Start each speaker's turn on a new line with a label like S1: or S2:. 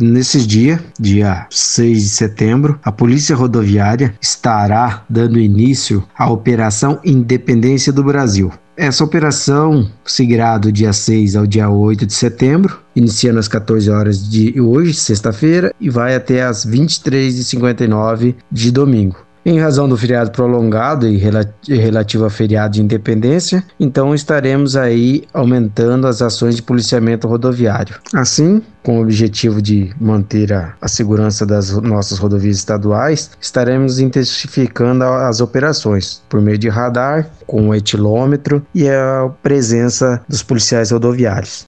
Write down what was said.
S1: Nesses dias, dia 6 de setembro, a Polícia Rodoviária estará dando início à Operação Independência do Brasil. Essa operação seguirá do dia 6 ao dia 8 de setembro, iniciando às 14 horas de hoje, sexta-feira, e vai até às 23h59 de domingo. Em razão do feriado prolongado e relativo ao feriado de independência, então estaremos aí aumentando as ações de policiamento rodoviário. Assim, com o objetivo de manter a segurança das nossas rodovias estaduais, estaremos intensificando as operações por meio de radar, com o etilômetro e a presença dos policiais rodoviários.